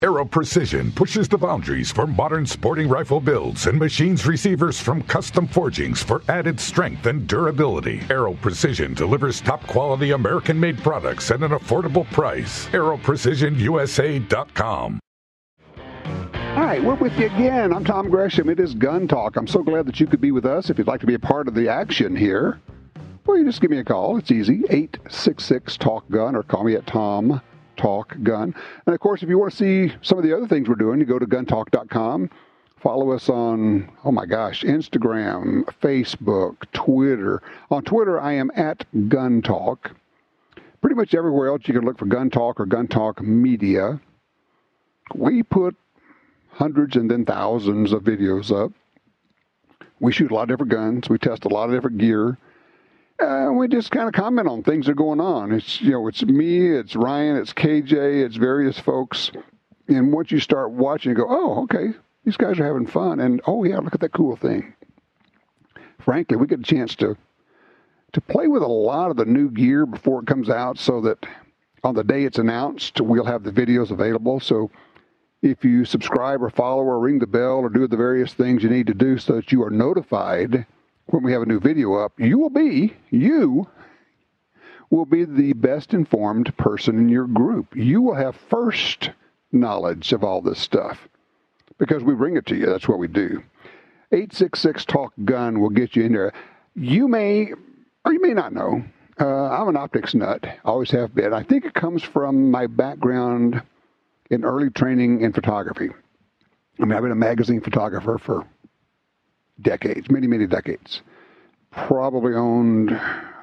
Aero Precision pushes the boundaries for modern sporting rifle builds and machines receivers from custom forgings for added strength and durability. Aero Precision delivers top-quality American-made products at an affordable price. AeroPrecisionUSA.com. All right, we're with you again. I'm Tom Gresham. It is Gun Talk. I'm so glad that you could be with us. If you'd like to be a part of the action here, well, you just give me a call. It's easy, 866-TALK-GUN, or call me at Tom Talk Gun. And of course, if you want to see some of the other things we're doing, you go to guntalk.com. Follow us on, Instagram, Facebook, Twitter. On Twitter, I am at Gun Talk. Pretty much everywhere else you can look for Gun Talk or Gun Talk Media. We put hundreds and then thousands of videos up. We shoot a lot of different guns. We test a lot of different gear. We just kind of comment on things that are going on. It's me, it's Ryan, it's KJ, it's various folks. And once you start watching, you go, oh, okay, these guys are having fun. And, oh, yeah, look at that cool thing. Frankly, we get a chance to play with a lot of the new gear before it comes out so that on the day it's announced, we'll have the videos available. So if you subscribe or follow or ring the bell or do the various things you need to do so that you are notified when we have a new video up, you will be the best informed person in your group. You will have first knowledge of all this stuff because we bring it to you. That's what we do. 866-TALK-GUN will get you in there. You may, or you may not know, I'm an optics nut. Always have been. I think it comes from my background in early training in photography. I've been a magazine photographer for decades, many, many decades. Probably owned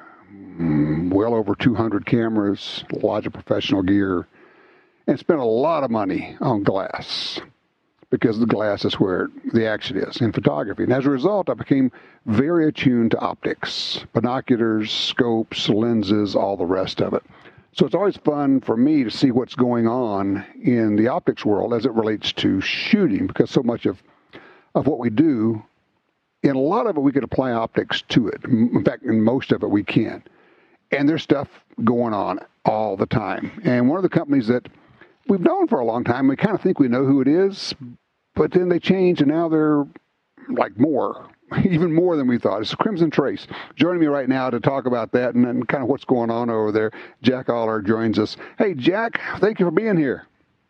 well over 200 cameras, lots of professional gear, and spent a lot of money on glass because the glass is where the action is in photography. And as a result, I became very attuned to optics, binoculars, scopes, lenses, all the rest of it. So it's always fun for me to see what's going on in the optics world as it relates to shooting, because so much of what we do, in a lot of it, we could apply optics to it. In fact, in most of it, we can. And there's stuff going on all the time. And one of the companies that we've known for a long time, we kind of think we know who it is, but then they change, and now they're like even more than we thought. It's Crimson Trace. Joining me right now to talk about that and kind of what's going on over there, Jack Aller joins us. Hey, Jack, thank you for being here.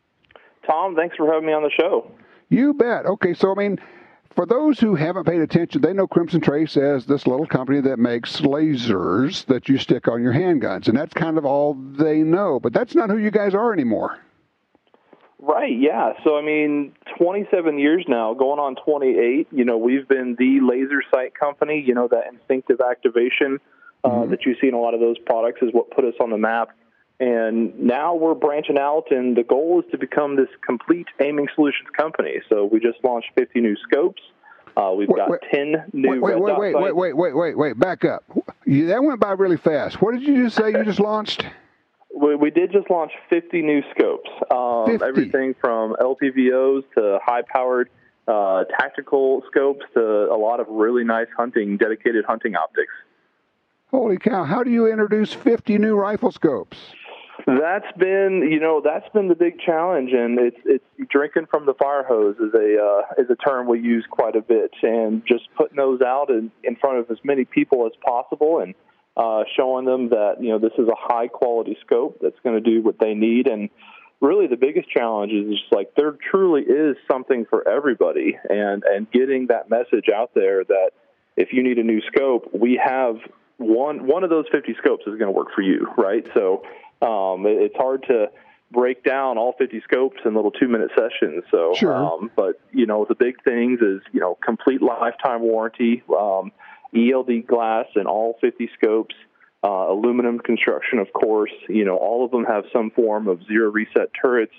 Tom, thanks for having me on the show. You bet. Okay, so, for those who haven't paid attention, they know Crimson Trace as this little company that makes lasers that you stick on your handguns, and that's kind of all they know. But that's not who you guys are anymore. Right, yeah. So, 27 years now, going on 28, we've been the laser sight company, that instinctive activation that you see in a lot of those products is what put us on the map. And now we're branching out, and the goal is to become this complete aiming solutions company. So we just launched 50 new scopes. We've got 10 new Wait, back up. That went by really fast. What did you just say you just launched? We did just launch 50 new scopes. 50. Everything from LPVOs to high-powered tactical scopes to a lot of really nice dedicated hunting optics. Holy cow. How do you introduce 50 new rifle scopes? That's been the big challenge, and it's drinking from the fire hose is a term we use quite a bit, and just putting those out in front of as many people as possible, and showing them that this is a high quality scope that's going to do what they need. And really, the biggest challenge is just there truly is something for everybody, and getting that message out there that if you need a new scope, we have one of those 50 scopes is going to work for you, right? So. It's hard to break down all 50 scopes in little 2-minute sessions. So, sure. But the big things is, complete lifetime warranty, ELD glass in all 50 scopes, aluminum construction, of course. All of them have some form of zero reset turrets.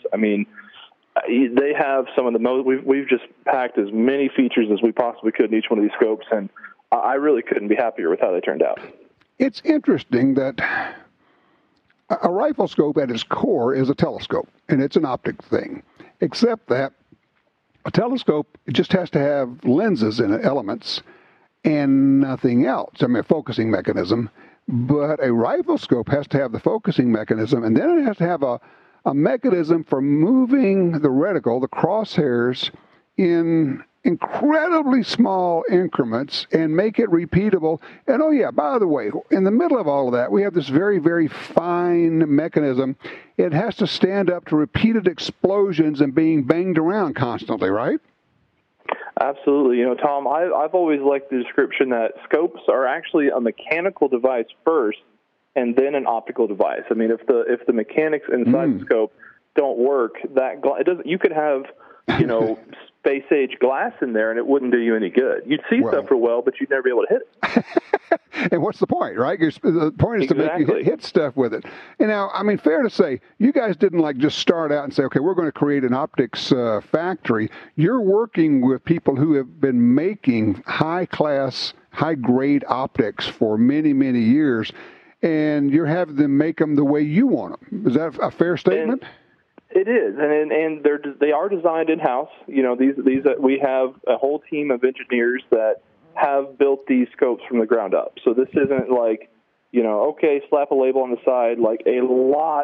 They have some of the most, we've just packed as many features as we possibly could in each one of these scopes. And I really couldn't be happier with how they turned out. It's interesting that a rifle scope at its core is a telescope, and it's an optic thing, except that a telescope just has to have lenses in it, elements, and nothing else. A focusing mechanism. But a rifle scope has to have the focusing mechanism, and then it has to have a a mechanism for moving the reticle, the crosshairs, in incredibly small increments and make it repeatable. And oh yeah, by the way, in the middle of all of that, we have this very, very fine mechanism. It has to stand up to repeated explosions and being banged around constantly, right? Absolutely. You know, Tom, I've always liked the description that scopes are actually a mechanical device first and then an optical device. I mean, if the mechanics inside the scope don't work, it doesn't. You could have, you know, space age glass in there, and it wouldn't do you any good. You'd see stuff for well, but you'd never be able to hit it. And what's the point, right? The point is to make you hit stuff with it. And now, I mean, fair to say, you guys didn't like just start out and say, okay, we're going to create an optics factory. You're working with people who have been making high-class, high-grade optics for many, many years, and you're having them make them the way you want them. Is that a fair statement? It is, and they are designed in-house. You know, these we have a whole team of engineers that have built these scopes from the ground up. So this isn't like, you know, okay, slap a label on the side. Like a lot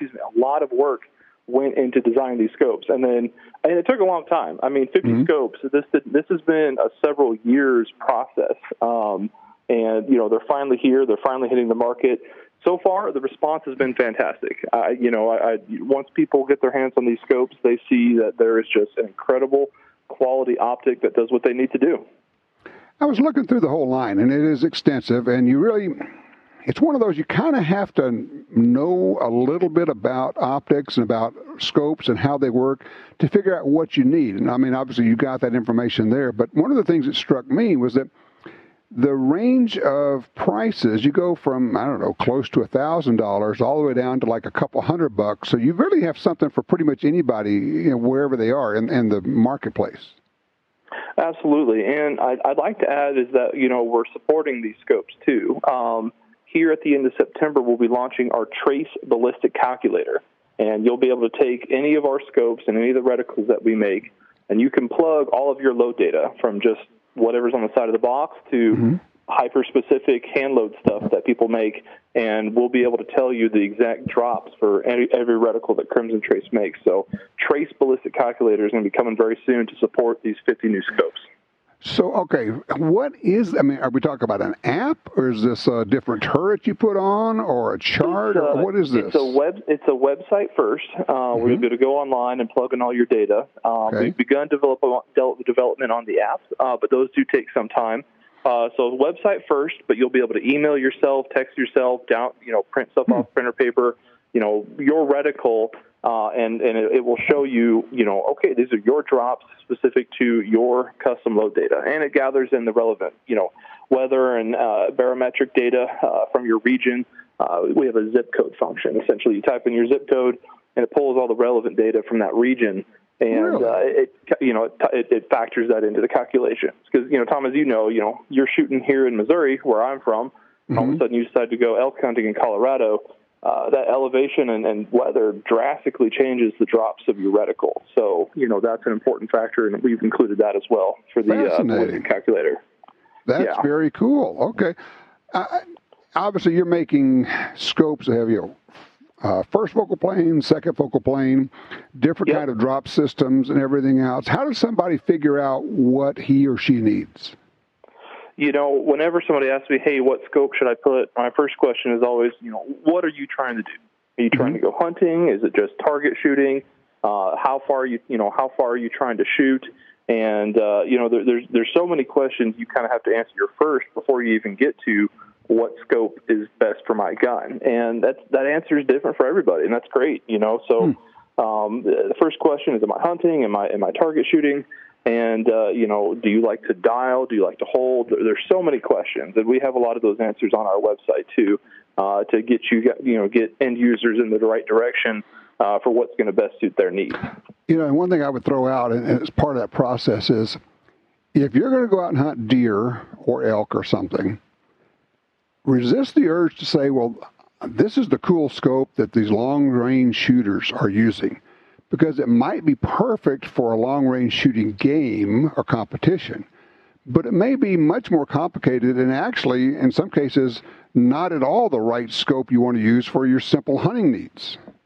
of work went into designing these scopes, and it took a long time. I mean, 50 scopes. This has been a several years process, and you know, they're finally here. They're finally hitting the market. So far, the response has been fantastic. Once people get their hands on these scopes, they see that there is just an incredible quality optic that does what they need to do. I was looking through the whole line, and it is extensive, and it's one of those you kind of have to know a little bit about optics and about scopes and how they work to figure out what you need. And I mean, obviously, you got that information there, but one of the things that struck me was that the range of prices, you go from, I don't know, close to $1,000 all the way down to like a couple $100. So you really have something for pretty much anybody, you know, wherever they are in the marketplace. Absolutely. And I'd like to add is that, you know, we're supporting these scopes too. Here at the end of September, we'll be launching our Trace Ballistic Calculator. And you'll be able to take any of our scopes and any of the reticles that we make, and you can plug all of your load data from just whatever's on the side of the box to hyper-specific hand load stuff that people make, and we'll be able to tell you the exact drops for every reticle that Crimson Trace makes. So Trace Ballistic Calculator is going to be coming very soon to support these 50 new scopes. So, okay, are we talking about an app, or is this a different turret you put on, or a chart, or what is this? It's a website first, where you'll be able to go online and plug in all your data. We've begun development on the app, but those do take some time. So website first, but you'll be able to email yourself, text yourself, print stuff off printer paper, your reticle, and it will show you, okay, these are your drops specific to your custom load data. And it gathers in the relevant, weather and barometric data from your region. We have a zip code function. Essentially, you type in your zip code, and it pulls all the relevant data from that region. And it factors that into the calculations. Because, Tom, as you know, you're shooting here in Missouri, where I'm from, and all of a sudden you decide to go elk hunting in Colorado. That elevation and weather drastically changes the drops of your reticle. So, that's an important factor, and we've included that as well for the calculator. That's very cool. Okay. Obviously, you're making scopes that have, first focal plane, second focal plane, different kind of drop systems and everything else. How does somebody figure out what he or she needs? Whenever somebody asks me, hey, what scope should I put, my first question is always, what are you trying to do? Are you trying to go hunting? Is it just target shooting? How far are you trying to shoot? And, there's so many questions you kind of have to answer first before you even get to what scope is best for my gun. And that answer is different for everybody, and that's great, So the first question is, am I hunting? Am I target shooting? And, do you like to dial? Do you like to hold? There's so many questions, and we have a lot of those answers on our website, too, to get end users in the right direction for what's going to best suit their needs. And one thing I would throw out, and as part of that process, is if you're going to go out and hunt deer or elk or something, resist the urge to say, well, this is the cool scope that these long-range shooters are using, because it might be perfect for a long-range shooting game or competition, but it may be much more complicated and actually, in some cases, not at all the right scope you want to use for your simple hunting needs.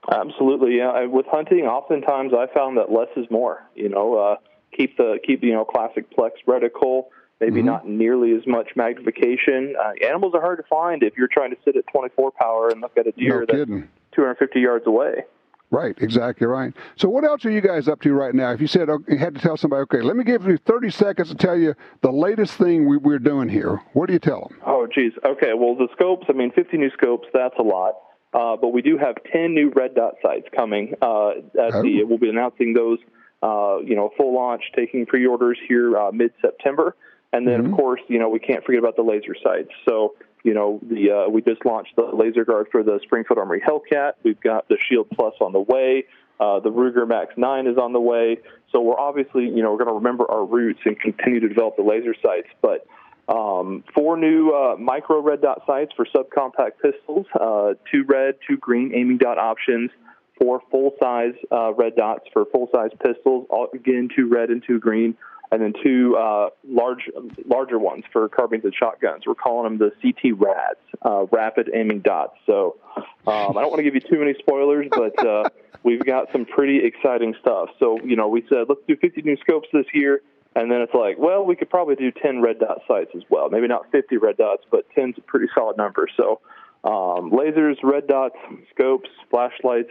Absolutely, yeah. With hunting, oftentimes I found that less is more. Keep the classic Plex reticle. Maybe not nearly as much magnification. Animals are hard to find if you're trying to sit at 24 power and look at a deer that's 250 yards away. Right, exactly right. So what else are you guys up to right now? If you said you had to tell somebody, okay, let me give you 30 seconds to tell you the latest thing we're doing here, what do you tell them? Oh, geez. Okay, well, the scopes, 50 new scopes, that's a lot. But we do have 10 new red dot sights coming. We'll be announcing those, full launch, taking pre-orders here mid-September. And then, of course, we can't forget about the laser sights. So, we just launched the laser guard for the Springfield Armory Hellcat. We've got the Shield Plus on the way. The Ruger Max 9 is on the way. So we're obviously, we're going to remember our roots and continue to develop the laser sights. But 4 new micro red dot sights for subcompact pistols, 2 red, 2 green aiming dot options, 4 full-size red dots for full-size pistols, again, 2 red and 2 green, and then 2 larger ones for carbines and shotguns. We're calling them the CT RADs, rapid aiming dots. So I don't want to give you too many spoilers, but we've got some pretty exciting stuff. So, we said, let's do 50 new scopes this year. And then it's like, well, we could probably do 10 red dot sights as well. Maybe not 50 red dots, but 10's a pretty solid number. So lasers, red dots, scopes, flashlights.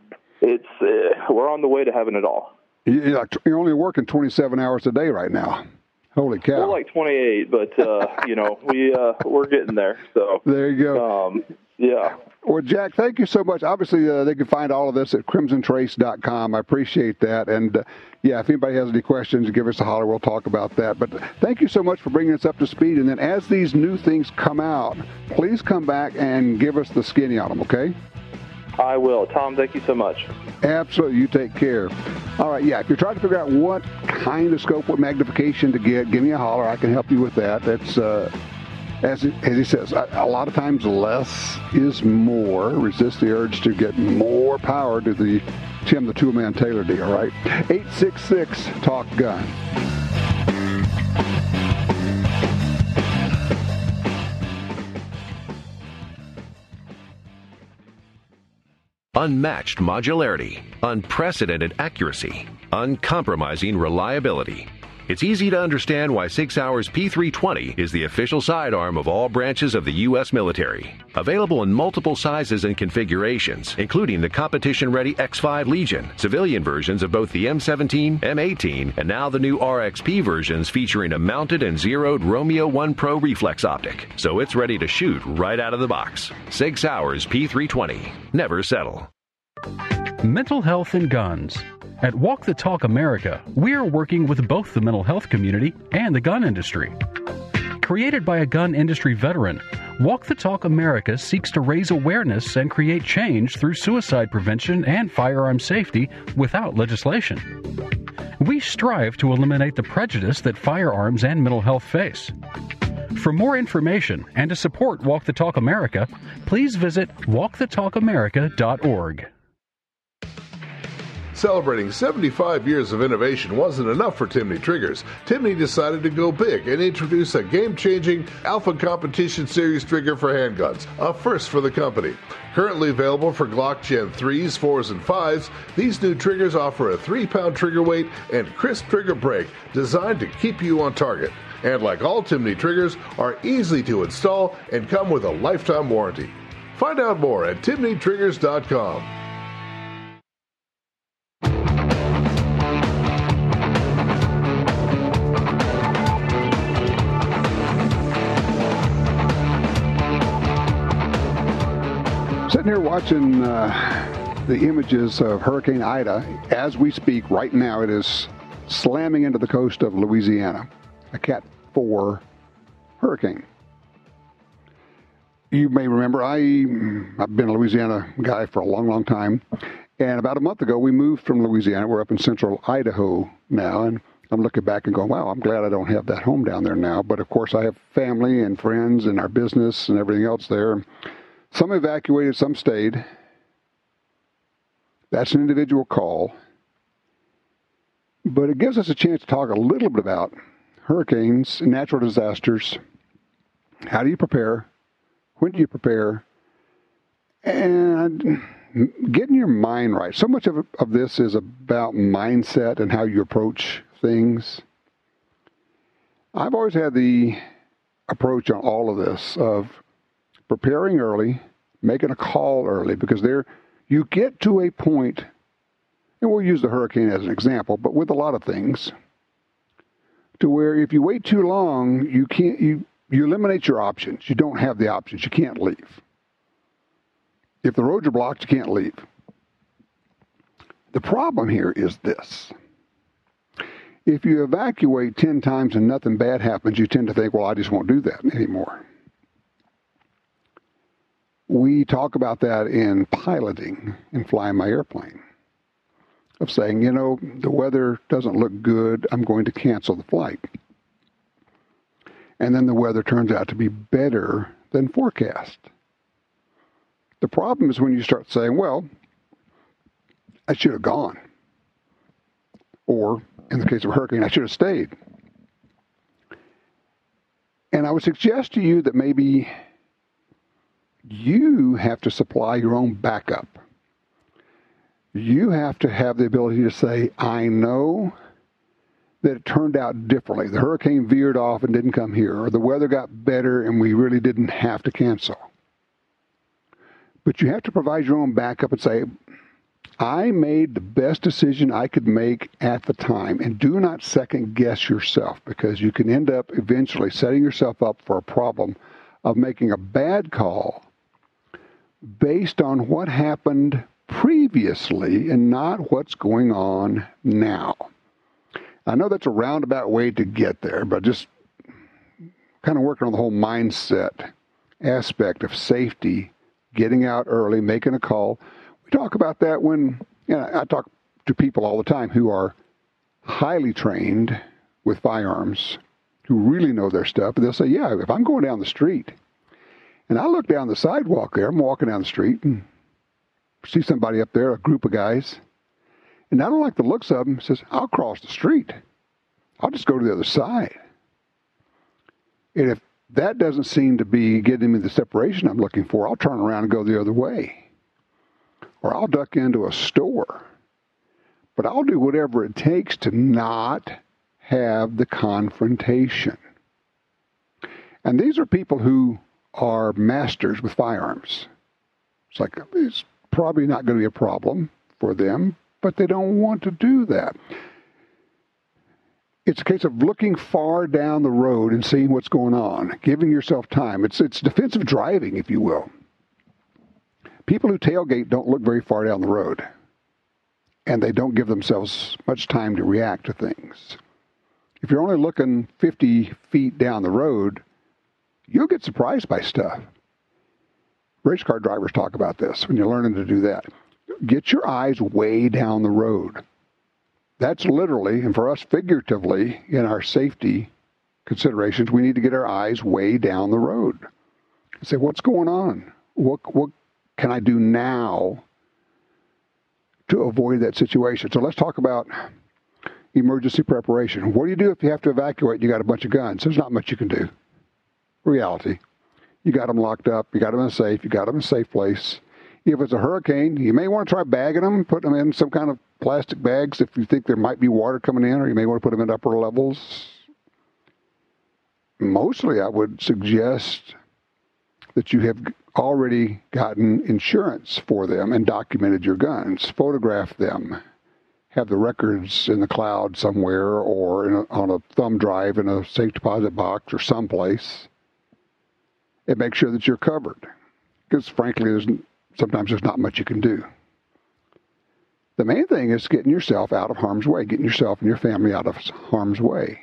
We're on the way to having it all. You're only working 27 hours a day right now. Holy cow. We're like 28, but, we're getting there. So there you go. Yeah. Well, Jack, thank you so much. Obviously, they can find all of this at crimsontrace.com. I appreciate that. And, if anybody has any questions, give us a holler. We'll talk about that. But thank you so much for bringing us up to speed. And then as these new things come out, please come back and give us the skinny on them, okay? I will. Tom, thank you so much. Absolutely. You take care. All right, if you're trying to figure out what kind of scope, what magnification to get, give me a holler. I can help you with that. That's as he says, a lot of times less is more. Resist the urge to get more power to the Tim the Toolman Taylor deal, right? 866 Talk Gun. Unmatched modularity, unprecedented accuracy, uncompromising reliability. It's easy to understand why Sig Sauer's P320 is the official sidearm of all branches of the U.S. military. Available in multiple sizes and configurations, including the competition-ready X5 Legion, civilian versions of both the M17, M18, and now the new RXP versions featuring a mounted and zeroed Romeo 1 Pro reflex optic, so it's ready to shoot right out of the box. Sig Sauer's P320. Never settle. Mental health and guns. At Walk the Talk America, we are working with both the mental health community and the gun industry. Created by a gun industry veteran, Walk the Talk America seeks to raise awareness and create change through suicide prevention and firearm safety without legislation. We strive to eliminate the prejudice that firearms and mental health face. For more information and to support Walk the Talk America, please visit walkthetalkamerica.org. Celebrating 75 years of innovation wasn't enough for Timney Triggers. Timney decided to go big and introduce a game-changing Alpha Competition Series trigger for handguns, a first for the company. Currently available for Glock Gen 3s, 4s, and 5s, these new triggers offer a 3-pound trigger weight and crisp trigger break designed to keep you on target. And like all Timney triggers, are easy to install and come with a lifetime warranty. Find out more at timneytriggers.com. Sitting here watching the images of Hurricane Ida. As we speak right now, it is slamming into the coast of Louisiana. A Cat 4 hurricane. You may remember I've been a Louisiana guy for a long, long time. And about a month ago, we moved from Louisiana. We're up in central Idaho now. And I'm looking back and going, wow, I'm glad I don't have that home down there now. But, of course, I have family and friends and our business and everything else there. Some evacuated, some stayed. That's an individual call. But it gives us a chance to talk a little bit about hurricanes and natural disasters. How do you prepare? When do you prepare? And getting your mind right. So much of this is about mindset and how you approach things. I've always had the approach on all of this of preparing early, making a call early, because you get to a point, and we'll use the hurricane as an example, but with a lot of things, to where if you wait too long, you eliminate your options. You don't have the options. You can't leave. If the roads are blocked, you can't leave. The problem here is this. If you evacuate 10 times and nothing bad happens, you tend to think, well, I just won't do that anymore. We talk about that in piloting and flying my airplane, of saying, the weather doesn't look good, I'm going to cancel the flight. And then the weather turns out to be better than forecast. The problem is when you start saying, well, I should have gone. Or, in the case of a hurricane, I should have stayed. And I would suggest to you that maybe you have to supply your own backup. You have to have the ability to say, I know that it turned out differently. The hurricane veered off and didn't come here, or the weather got better and we really didn't have to cancel. But you have to provide your own backup and say, I made the best decision I could make at the time. And do not second guess yourself, because you can end up eventually setting yourself up for a problem of making a bad call based on what happened previously and not what's going on now. I know that's a roundabout way to get there, but just kind of working on the whole mindset aspect of safety, getting out early, making a call. We talk about that when, I talk to people all the time who are highly trained with firearms, who really know their stuff, and they'll say, yeah, if I'm going down the street and I look down the sidewalk there, I'm walking down the street and see somebody up there, a group of guys, and I don't like the looks of them, says, I'll cross the street. I'll just go to the other side. And if that doesn't seem to be getting me the separation I'm looking for, I'll turn around and go the other way. Or I'll duck into a store. But I'll do whatever it takes to not have the confrontation. And these are people who are masters with firearms. It's probably not going to be a problem for them, but they don't want to do that. It's a case of looking far down the road and seeing what's going on, giving yourself time. It's defensive driving, if you will. People who tailgate don't look very far down the road, and they don't give themselves much time to react to things. If you're only looking 50 feet down the road, you'll get surprised by stuff. Race car drivers talk about this when you're learning to do that. Get your eyes way down the road. That's literally, and for us figuratively, in our safety considerations, we need to get our eyes way down the road. And say, what's going on? What can I do now to avoid that situation? So let's talk about emergency preparation. What do you do if you have to evacuate and you got a bunch of guns? There's not much you can do. Reality. You got them locked up. You got them in a safe. You got them in a safe place. If it's a hurricane, you may want to try bagging them, putting them in some kind of plastic bags if you think there might be water coming in, or you may want to put them in upper levels. Mostly, I would suggest that you have already gotten insurance for them and documented your guns, photographed them, have the records in the cloud somewhere or on a thumb drive in a safe deposit box or someplace, and make sure that you're covered. Because frankly, sometimes there's not much you can do. The main thing is getting yourself out of harm's way, getting yourself and your family out of harm's way.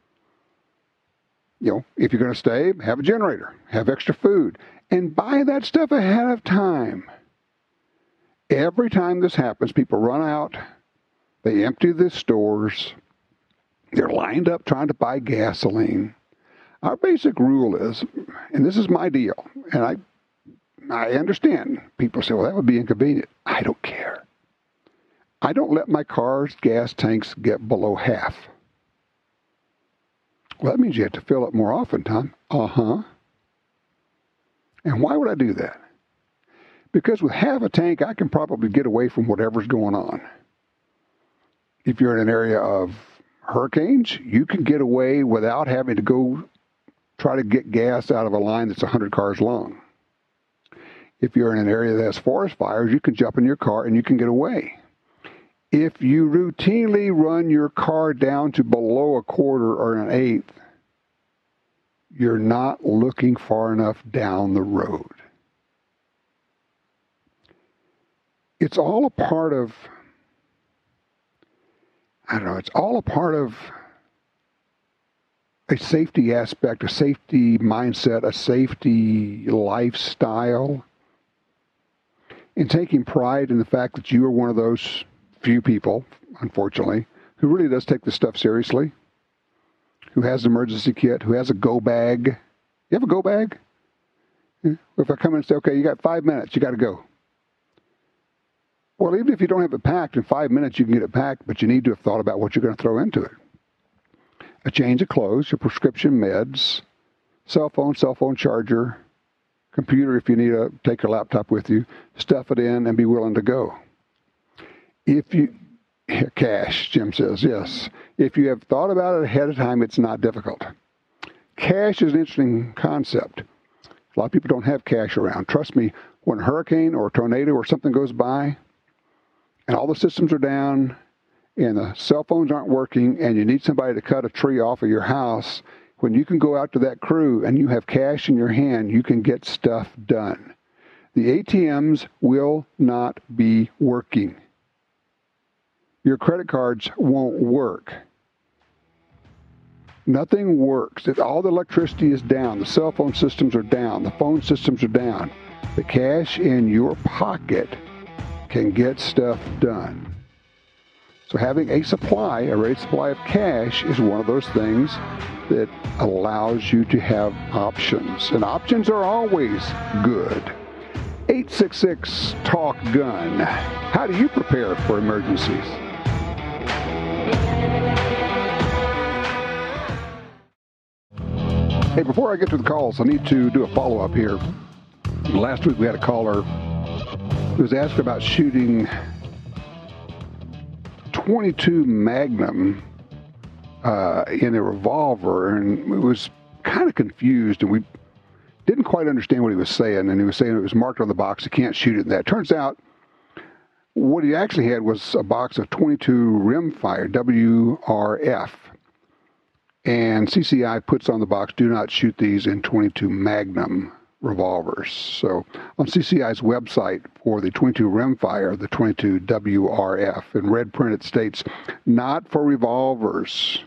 If you're going to stay, have a generator, have extra food, and buy that stuff ahead of time. Every time this happens, people run out, they empty the stores, they're lined up trying to buy gasoline. Our basic rule is, and this is my deal, and I understand people say, well, that would be inconvenient. I don't care. I don't let my car's gas tanks get below half. Well, that means you have to fill it more often, Tom. And why would I do that? Because with half a tank, I can probably get away from whatever's going on. If you're in an area of hurricanes, you can get away without having to go try to get gas out of a line that's 100 cars long. If you're in an area that has forest fires, you can jump in your car and you can get away. If you routinely run your car down to below a quarter or an eighth, you're not looking far enough down the road. It's all a part of, it's all a part of a safety aspect, a safety mindset, a safety lifestyle, and taking pride in the fact that you are one of those few people, unfortunately, who really does take this stuff seriously, who has an emergency kit, who has a go bag. You have a go bag? If I come in and say, okay, you got 5 minutes, you got to go. Well, even if you don't have it packed, in 5 minutes you can get it packed, but you need to have thought about what you're going to throw into it. A change of clothes, your prescription meds, cell phone charger, computer if you need to take your laptop with you, stuff it in and be willing to go. Cash, Jim says, yes. If you have thought about it ahead of time, it's not difficult. Cash is an interesting concept. A lot of people don't have cash around. Trust me, when a hurricane or a tornado or something goes by and all the systems are down and the cell phones aren't working and you need somebody to cut a tree off of your house, when you can go out to that crew and you have cash in your hand, you can get stuff done. The ATMs will not be working. Your credit cards won't work. Nothing works. If all the electricity is down, the cell phone systems are down, the phone systems are down, the cash in your pocket can get stuff done. So having a ready supply of cash is one of those things that allows you to have options. And options are always good. 866-TALK-GUN. How do you prepare for emergencies? Hey, before I get to the calls, I need to do a follow-up here. Last week we had a caller who was asked about shooting .22 Magnum in a revolver, and was kind of confused, and we didn't quite understand what he was saying, and he was saying it was marked on the box, you can't shoot it in that. Turns out what he actually had was a box of .22 rimfire, WRF, and CCI puts on the box, do not shoot these in .22 Magnum revolvers. So on CCI's website for the .22 rimfire, the .22 WRF, in red print it states, not for revolvers.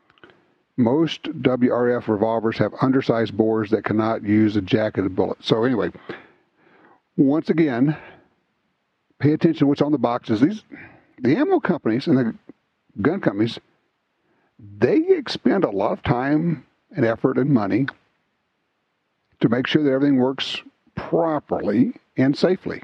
Most WRF revolvers have undersized bores that cannot use a jacketed bullet. So anyway, once again, pay attention to what's on the boxes. The ammo companies and the gun companies, they expend a lot of time and effort and money to make sure that everything works properly and safely.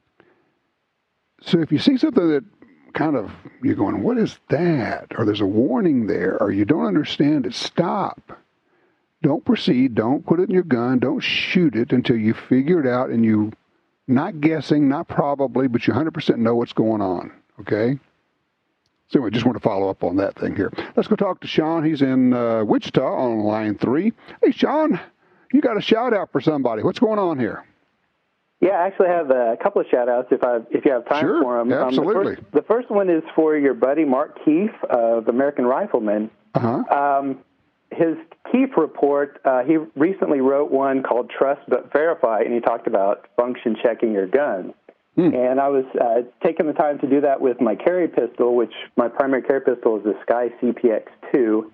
So if you see something that kind of, you're going, what is that? Or there's a warning there, or you don't understand it, stop. Don't proceed. Don't put it in your gun. Don't shoot it until you figure it out and you, not guessing, not probably, but you 100% know what's going on, okay? So anyway, just want to follow up on that thing here. Let's go talk to Sean. He's in Wichita on line 3. Hey, Sean, you got a shout-out for somebody. What's going on here? Yeah, I actually have a couple of shout-outs if you have time for them. Absolutely. The first one is for your buddy Mark Keefe of American Rifleman. Uh-huh. His Keefe report, he recently wrote one called Trust But Verify, and he talked about function checking your gun. And I was taking the time to do that with my carry pistol, which my primary carry pistol is the Sky CPX-2.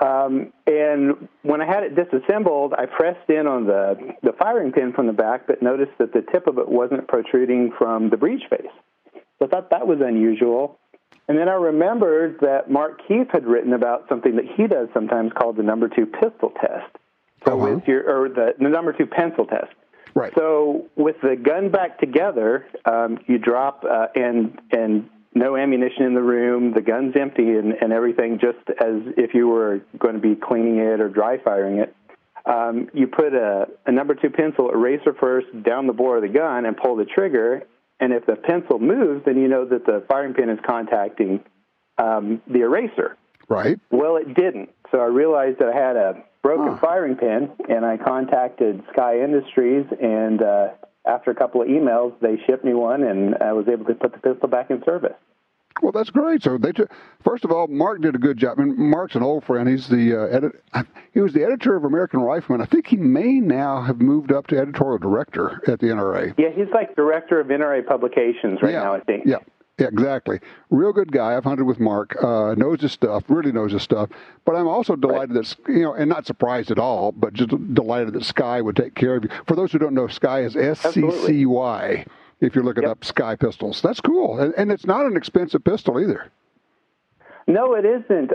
And when I had it disassembled, I pressed in on the firing pin from the back, but noticed that the tip of it wasn't protruding from the breech face. So I thought that was unusual. And then I remembered that Mark Keefe had written about something that he does sometimes called the number 2 pistol test. So with the number 2 pencil test. Right. So with the gun back together, you drop and no ammunition in the room, the gun's empty and everything, just as if you were going to be cleaning it or dry firing it. you put a number 2 pencil eraser first down the bore of the gun and pull the trigger, and if the pencil moves, then you know that the firing pin is contacting the eraser. Right. Well, it didn't. So I realized that I had a broken firing pin, and I contacted Sky Industries, and after a couple of emails, they shipped me one, and I was able to put the pistol back in service. Well, that's great. So first of all, Mark did a good job. I mean, Mark's an old friend. He's the he was the editor of American Rifleman. I think he may now have moved up to editorial director at the NRA. Yeah, he's like director of NRA publications now, I think. Yeah, exactly. Real good guy. I've hunted with Mark. Knows his stuff. Really knows his stuff. But I'm also delighted that, and not surprised at all, but just delighted that Sky would take care of you. For those who don't know, Sky is SCCY. If you're looking up Sky pistols. That's cool. And it's not an expensive pistol either. No, it isn't.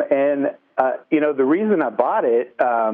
The reason I bought it,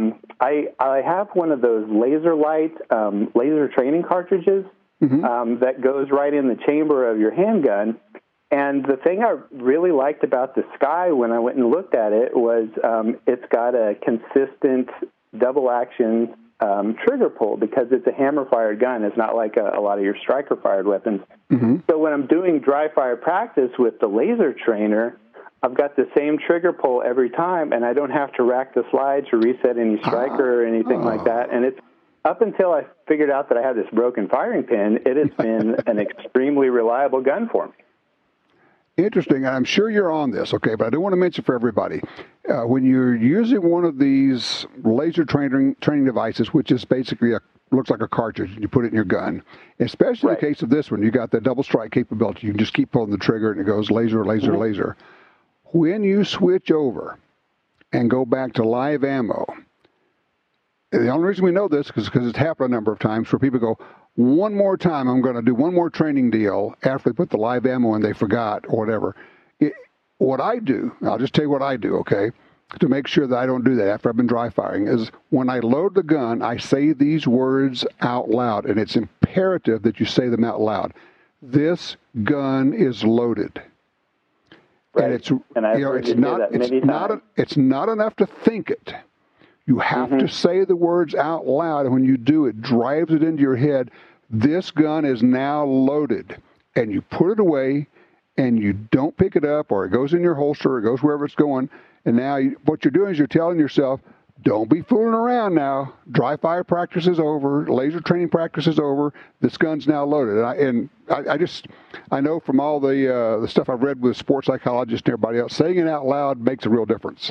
I have one of those laser light laser training cartridges that goes right in the chamber of your handgun. And the thing I really liked about the Sky when I went and looked at it was it's got a consistent double action trigger pull because it's a hammer-fired gun. It's not like a lot of your striker-fired weapons. So when I'm doing dry-fire practice with the laser trainer, I've got the same trigger pull every time, and I don't have to rack the slide to reset any striker or anything like that. And it's up until I figured out that I had this broken firing pin, it has been an extremely reliable gun for me. Interesting. I'm sure you're on this, okay, but I do want to mention for everybody, when you're using one of these laser training devices, which is basically looks like a cartridge, and you put it in your gun, especially in the case of this one, you got the double strike capability. You can just keep pulling the trigger, and it goes laser, laser, laser. When you switch over and go back to live ammo, the only reason we know this is because it's happened a number of times where people go, one more time, I'm going to do one more training deal after they put the live ammo in, they forgot or whatever. What I do, I'll just tell you what I do, okay, to make sure that I don't do that after I've been dry firing, is when I load the gun, I say these words out loud, and it's imperative that you say them out loud. This gun is loaded. Right. And it's not enough to think it. You have to say the words out loud, and when you do, it drives it into your head. This gun is now loaded, and you put it away, and you don't pick it up, or it goes in your holster, or it goes wherever it's going. And now what you're doing is you're telling yourself, don't be fooling around now. Dry fire practice is over. Laser training practice is over. This gun's now loaded. I know from all the stuff I've read with sports psychologists and everybody else, saying it out loud makes a real difference.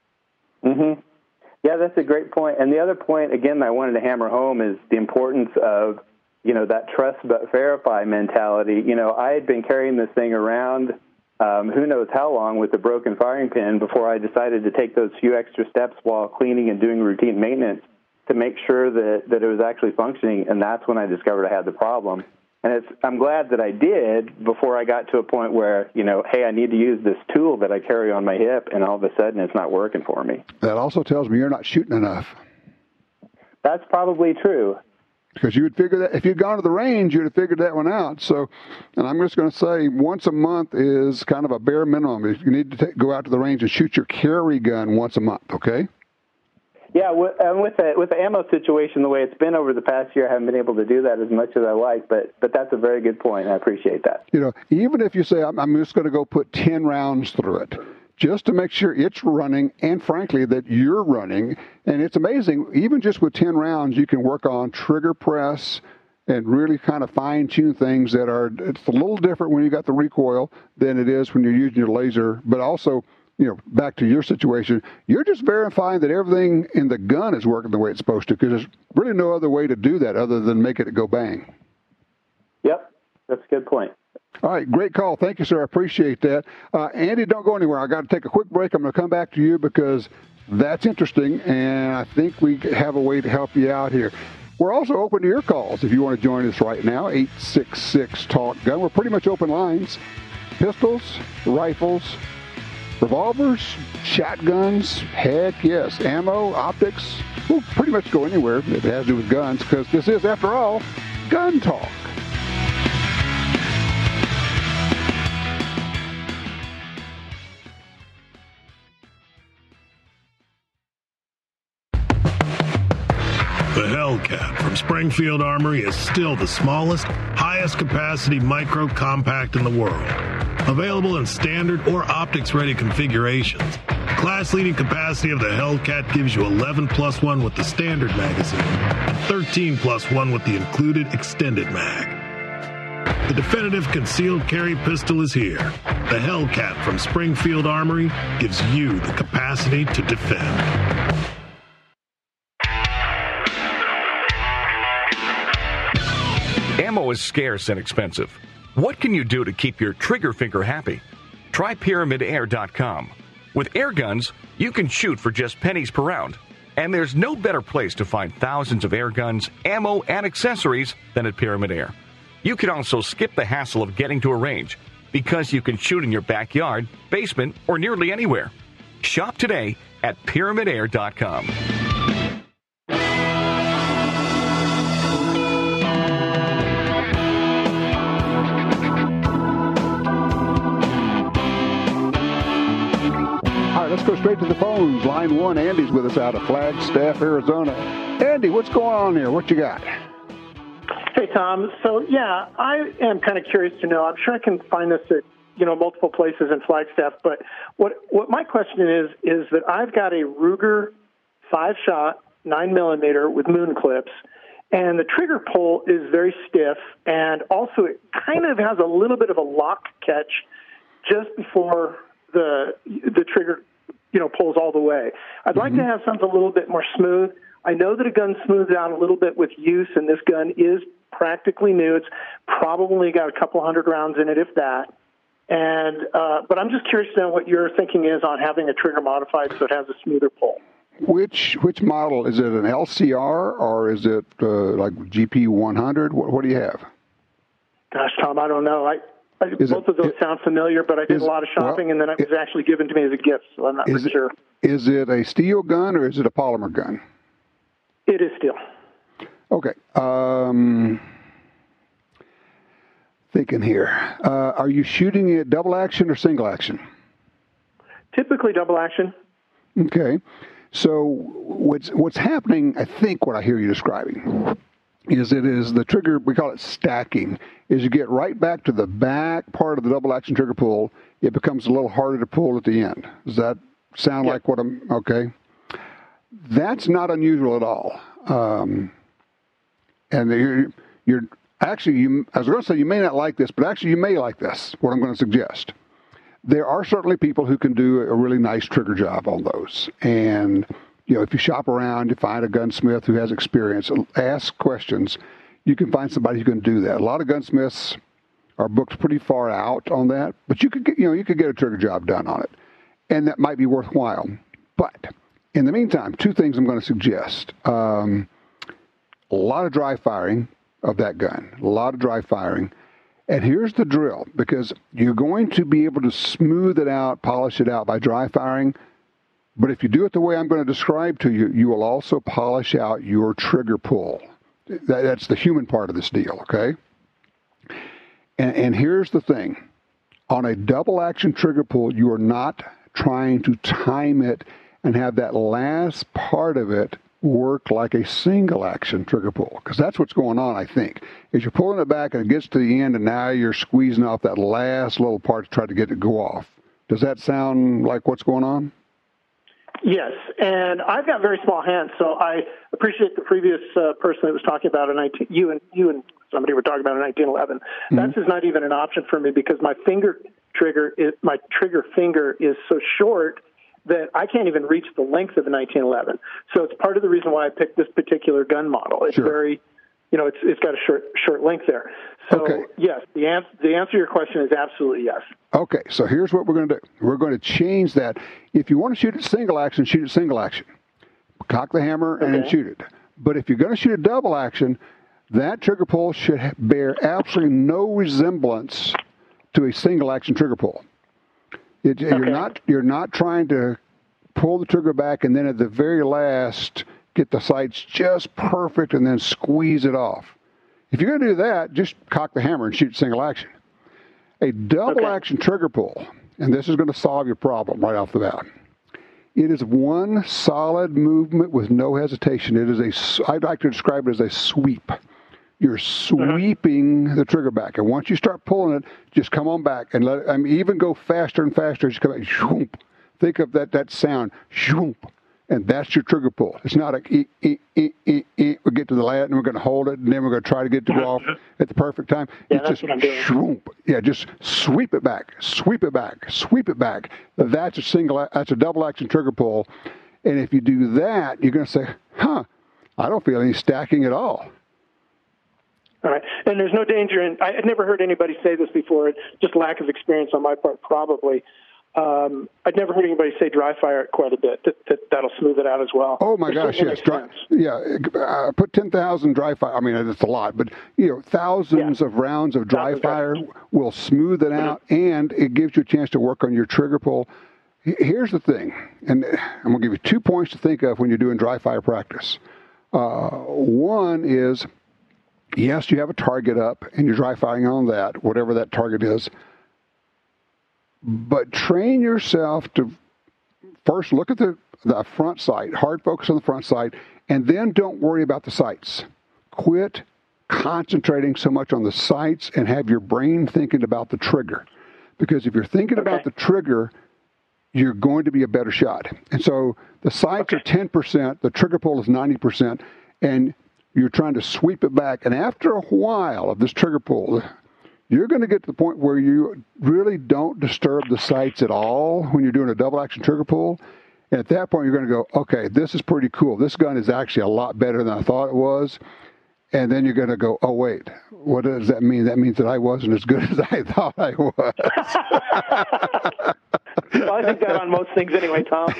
Yeah, that's a great point. And the other point, again, that I wanted to hammer home is the importance of, that trust but verify mentality. I had been carrying this thing around who knows how long with a broken firing pin before I decided to take those few extra steps while cleaning and doing routine maintenance to make sure that it was actually functioning. And that's when I discovered I had the problem. And I'm glad that I did before I got to a point where, hey, I need to use this tool that I carry on my hip, and all of a sudden it's not working for me. That also tells me you're not shooting enough. That's probably true. Because you would figure that, if you'd gone to the range, you'd have figured that one out. So, and I'm just going to say once a month is kind of a bare minimum. You need to go out to the range and shoot your carry gun once a month, okay? Yeah, with the ammo situation, the way it's been over the past year, I haven't been able to do that as much as I like, but that's a very good point. I appreciate that. Even if you say, I'm just going to go put 10 rounds through it, just to make sure it's running, and frankly, that you're running. And it's amazing, even just with 10 rounds, you can work on trigger press and really kind of fine-tune things it's a little different when you got the recoil than it is when you're using your laser, but also, back to your situation, you're just verifying that everything in the gun is working the way it's supposed to, because there's really no other way to do that other than make it go bang. Yep, that's a good point. All right, great call. Thank you, sir. I appreciate that. Andy, don't go anywhere. I got to take a quick break. I'm going to come back to you because that's interesting, and I think we have a way to help you out here. We're also open to your calls if you want to join us right now, 866-TALK-GUN. We're pretty much open lines. Pistols, rifles, revolvers, shotguns, heck yes, ammo, optics. We'll pretty much go anywhere if it has to do with guns, because this is, after all, Gun Talk. The Hellcat from Springfield Armory is still the smallest, highest capacity micro compact in the world. Available in standard or optics-ready configurations. Class-leading capacity of the Hellcat gives you 11+1 with the standard magazine and 13+1 with the included extended mag. The definitive concealed carry pistol is here. The Hellcat from Springfield Armory gives you the capacity to defend. Ammo is scarce and expensive. What can you do to keep your trigger finger happy? Try PyramidAir.com. With air guns, you can shoot for just pennies per round. And there's no better place to find thousands of air guns, ammo, and accessories than at Pyramid Air. You can also skip the hassle of getting to a range because you can shoot in your backyard, basement, or nearly anywhere. Shop today at PyramidAir.com. Let's go straight to the phones. Line 1, Andy's with us out of Flagstaff, Arizona. Andy, what's going on here? What you got? Hey, Tom. So, yeah, I am kind of curious to know. I'm sure I can find this at, multiple places in Flagstaff. But what my question is that I've got a Ruger 5-shot 9mm with moon clips, and the trigger pull is very stiff, and also it kind of has a little bit of a lock catch just before the trigger pulls all the way. I'd like to have something a little bit more smooth. I know that a gun smooths out a little bit with use, and this gun is practically new. It's probably got a couple hundred rounds in it, if that. And but I'm just curious to know what your thinking is on having a trigger modified so it has a smoother pull. Which model? Is it an LCR or is it like GP100? What do you have? Gosh, Tom, I don't know. Both of those sound familiar, but I did a lot of shopping, and then it was actually given to me as a gift, so I'm not really sure. Is it a steel gun or is it a polymer gun? It is steel. Okay. Thinking here. Are you shooting it double action or single action? Typically double action. Okay. So what's happening, I think what I hear you describing, is the trigger, we call it stacking, is you get right back to the back part of the double action trigger pull, it becomes a little harder to pull at the end. Does that sound like what I'm, okay? That's not unusual at all. And you're actually, I was going to say you may not like this, but actually you may like this, what I'm going to suggest. There are certainly people who can do a really nice trigger job on those. And if you shop around, you find a gunsmith who has experience, ask questions, you can find somebody who can do that. A lot of gunsmiths are booked pretty far out on that, but you could get a trigger job done on it, and that might be worthwhile. But in the meantime, two things I'm going to suggest. A lot of dry firing of that gun, a lot of dry firing. And here's the drill, because you're going to be able to smooth it out, polish it out by dry firing. But if you do it the way I'm going to describe to you, you will also polish out your trigger pull. That's the human part of this deal, okay? And here's the thing. On a double action trigger pull, you are not trying to time it and have that last part of it work like a single action trigger pull, because that's what's going on, I think, is you're pulling it back and it gets to the end and now you're squeezing off that last little part to try to get it to go off. Does that sound like what's going on? Yes, and I've got very small hands, so I appreciate the previous person that was talking about you and somebody were talking about in 1911. That's just not even an option for me because my trigger finger is so short that I can't even reach the length of a 1911. So it's part of the reason why I picked this particular gun model. It's very, it's got a short length there. So yes, the answer to your question is absolutely yes. Okay, so here's what we're going to do. We're going to change that. If you want to shoot it single action, shoot it single action. Cock the hammer and then shoot it. But if you're going to shoot it double action, that trigger pull should bear absolutely no resemblance to a single action trigger pull. You're not trying to pull the trigger back and then at the very last get the sights just perfect and then squeeze it off. If you're going to do that, just cock the hammer and shoot single action. A double action trigger pull, and this is going to solve your problem right off the bat, It is one solid movement with no hesitation. It is I'd like to describe it as a sweep. You're sweeping the trigger back. And once you start pulling it, just come on back and even go faster and faster as you come back. Shoom. Think of that sound. Shoom. And that's your trigger pull. It's not like, we get to the lat and we're going to hold it, and then we're going to try to get it to go off at the perfect time. Yeah, it's that's just what I'm doing. Shoom. Yeah, just sweep it back, sweep it back, sweep it back. That's a double action trigger pull. And if you do that, you're going to say, I don't feel any stacking at all. All right. And there's no danger in, I'd never heard anybody say this before, just lack of experience on my part probably. I'd never heard anybody say dry fire it quite a bit. That'll smooth it out as well. Oh my gosh, yes. Put 10,000 dry fire. I mean, it's a lot, but thousands of rounds of dry fire will smooth it out, and it gives you a chance to work on your trigger pull. Here's the thing, and I'm going to give you 2 points to think of when you're doing dry fire practice. One is, yes, you have a target up, and you're dry firing on that, whatever that target is. But train yourself to first look at the front sight, hard focus on the front sight, and then don't worry about the sights. Quit concentrating so much on the sights and have your brain thinking about the trigger. Because if you're thinking about the trigger, you're going to be a better shot. And so the sights are 10%, the trigger pull is 90%, and you're trying to sweep it back. And after a while of this trigger pull, you're going to get to the point where you really don't disturb the sights at all when you're doing a double action trigger pull. And at that point, you're going to go, okay, this is pretty cool. This gun is actually a lot better than I thought it was. And then you're going to go, oh, wait, what does that mean? That means that I wasn't as good as I thought I was. Well, I think that on most things anyway, Tom.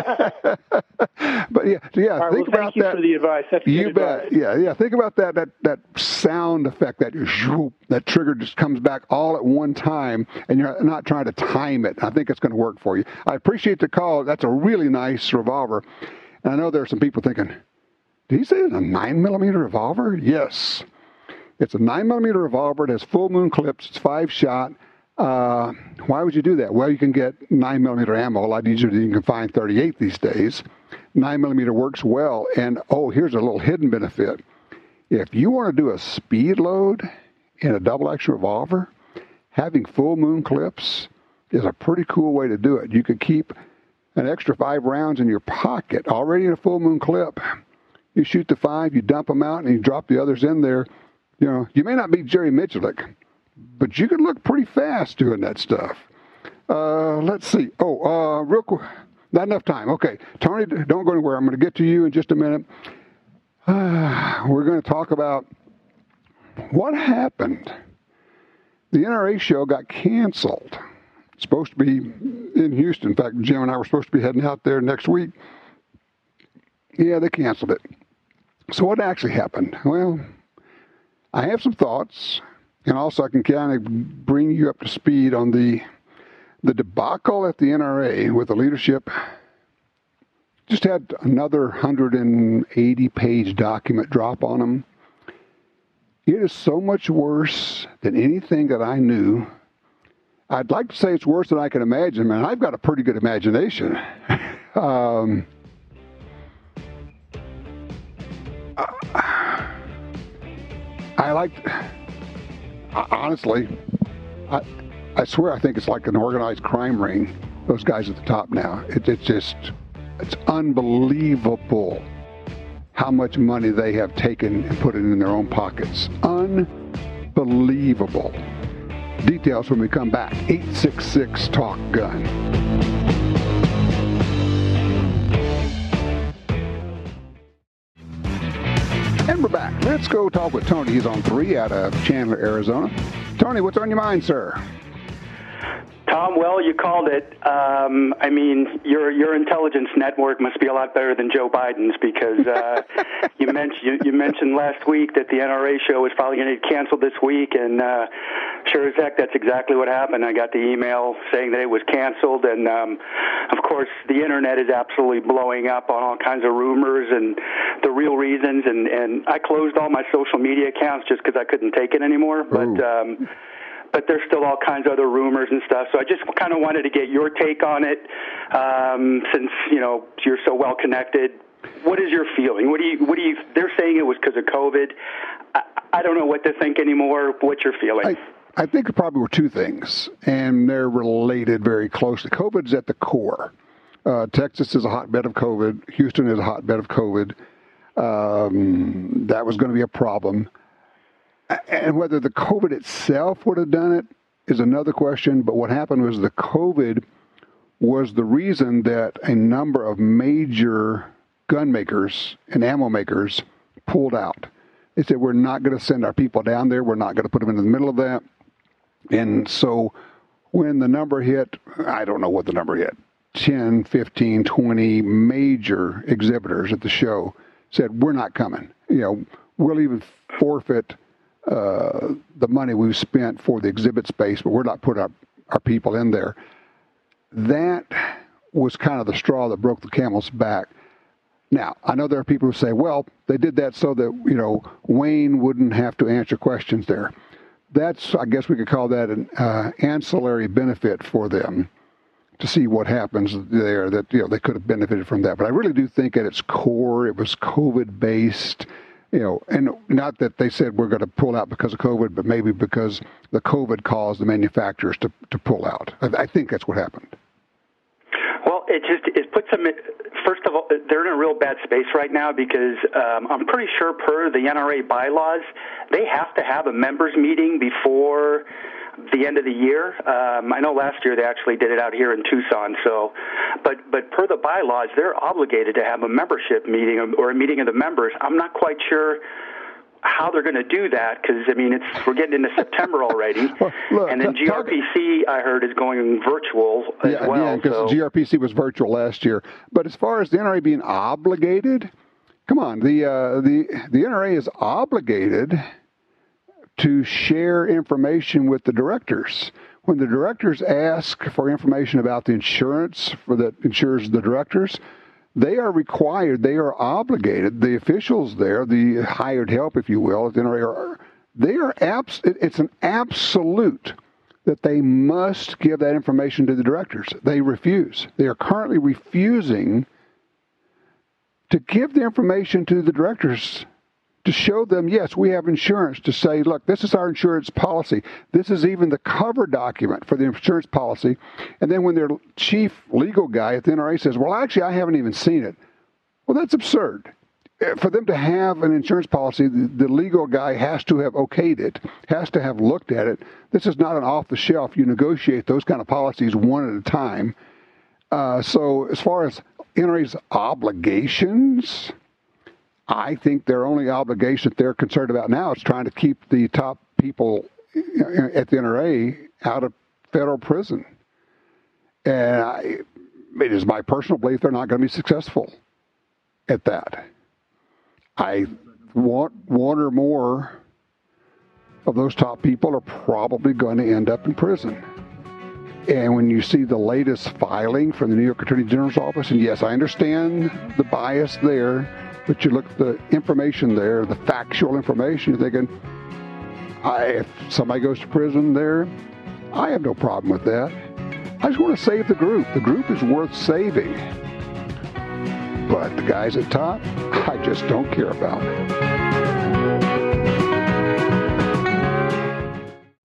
But yeah, right, think about thank you that. For the advice. That's you bet. Advice. Yeah. Think about that sound effect, that trigger just comes back all at one time, and you're not trying to time it. I think it's going to work for you. I appreciate the call. That's a really nice revolver. And I know there are some people thinking, did he say it's a 9mm revolver? Yes. It's a 9mm revolver. It has full moon clips. It's 5-shot. Why would you do that? Well, you can get 9mm ammo a lot easier than you can find 38 these days. 9mm works well. And, here's a little hidden benefit. If you want to do a speed load in a double-action revolver, having full moon clips is a pretty cool way to do it. You could keep an extra 5 rounds in your pocket, already in a full moon clip. You shoot the 5, you dump them out, and you drop the others in there. You may not be Jerry Miculek, but you can look pretty fast doing that stuff. Let's see. Real quick. Not enough time. Okay. Tony, don't go anywhere. I'm going to get to you in just a minute. We're going to talk about what happened. The NRA show got canceled. It's supposed to be in Houston. In fact, Jim and I were supposed to be heading out there next week. Yeah, they canceled it. So what actually happened? Well, I have some thoughts, and also I can kind of bring you up to speed on the debacle at the NRA with the leadership. Just had another 180-page document drop on them. It is so much worse than anything that I knew. I'd like to say it's worse than I can imagine, man. I've got a pretty good imagination. Honestly, I swear I think it's like an organized crime ring, those guys at the top now. It's unbelievable how much money they have taken and put it in their own pockets. Unbelievable. Details when we come back. 866 Talk Gun. And we're back. Let's go talk with Tony. He's on 3 out of Chandler, Arizona. Tony, what's on your mind, sir? Tom, well, you called it. Your intelligence network must be a lot better than Joe Biden's, because you mentioned last week that the NRA show was probably going to get canceled this week, and sure as heck, that's exactly what happened. I got the email saying that it was canceled, and of course, the internet is absolutely blowing up on all kinds of rumors and the real reasons, and I closed all my social media accounts just because I couldn't take it anymore. But but there's still all kinds of other rumors and stuff. So I just kind of wanted to get your take on it, since you're so well connected. What is your feeling? What do you? They're saying it was because of COVID. I don't know what to think anymore. What's your feeling? I think it probably were two things, and they're related very closely. COVID's at the core. Texas is a hotbed of COVID. Houston is a hotbed of COVID. That was going to be a problem. And whether the COVID itself would have done it is another question. But what happened was the COVID was the reason that a number of major gun makers and ammo makers pulled out. They said, we're not going to send our people down there. We're not going to put them in the middle of that. And so when the number hit, I don't know what the number hit, 10, 15, 20 major exhibitors at the show said, we're not coming. We'll even forfeit the money we've spent for the exhibit space, but we're not putting our people in there. That was kind of the straw that broke the camel's back. Now, I know there are people who say, well, they did that so that, Wayne wouldn't have to answer questions there. That's, I guess we could call that an ancillary benefit for them to see what happens there, that, they could have benefited from that. But I really do think at its core, it was COVID-based, and not that they said we're going to pull out because of COVID, but maybe because the COVID caused the manufacturers to pull out. I think that's what happened. Well, it puts them, first of all, they're in a real bad space right now because I'm pretty sure per the NRA bylaws, they have to have a members meeting before the end of the year. I know last year they actually did it out here in Tucson. So, but per the bylaws, they're obligated to have a membership meeting or a meeting of the members. I'm not quite sure how they're going to do that because, we're getting into September already. Well, look, and then GRPC, I heard, is going virtual as well. Yeah, because GRPC was virtual last year. But as far as the NRA being obligated, come on, the NRA is obligated to share information with the directors. When the directors ask for information about the insurance that insures the directors, they are required, they are obligated, the officials there, the hired help, if you will, at the NRA, it's an absolute that they must give that information to the directors. They refuse. They are currently refusing to give the information to the directors to show them, yes, we have insurance, to say, look, this is our insurance policy. This is even the cover document for the insurance policy. And then when their chief legal guy at the NRA says, well, actually, I haven't even seen it. Well, that's absurd. For them to have an insurance policy, the legal guy has to have okayed it, has to have looked at it. This is not an off-the-shelf. You negotiate those kind of policies one at a time. So as far as NRA's obligations, I think their only obligation that they're concerned about now is trying to keep the top people at the NRA out of federal prison. And it is my personal belief they're not going to be successful at that. I want one or more of those top people are probably going to end up in prison. And when you see the latest filing from the New York Attorney General's office, and yes, I understand the bias there, but you look at the information there, the factual information, you're thinking, if somebody goes to prison there, I have no problem with that. I just want to save the group. The group is worth saving. But the guys at top, I just don't care about.